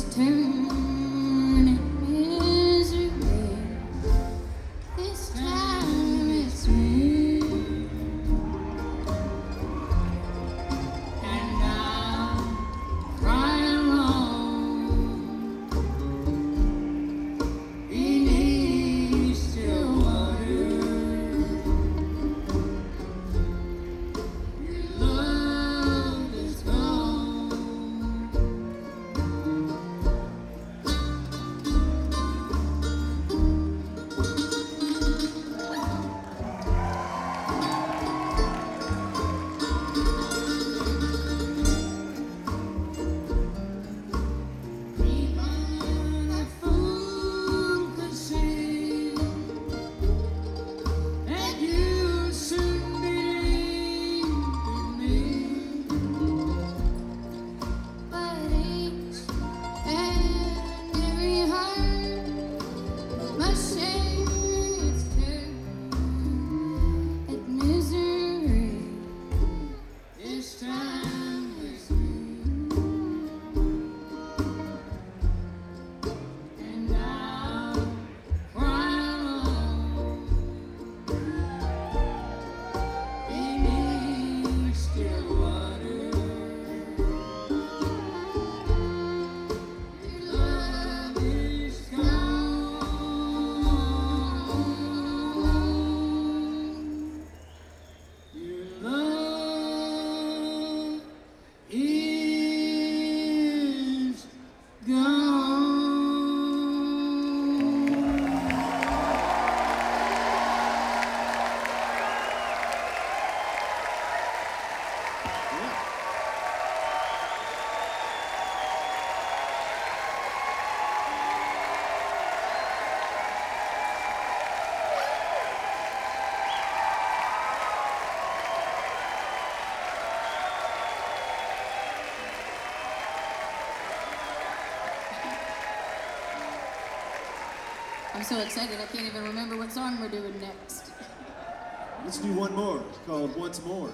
turning misery. This time it's me, and I'm crying alone beneath still water. Your love is gone. Even a fool could see that you soon believed in me, but each and every heart must share its turn at misery. This time it's me, and I'm crying alone beneath still water. Your love is gone. Your love is gone. I'm so excited I can't even remember what song we're doing next. Let's do one more. It's called Once More.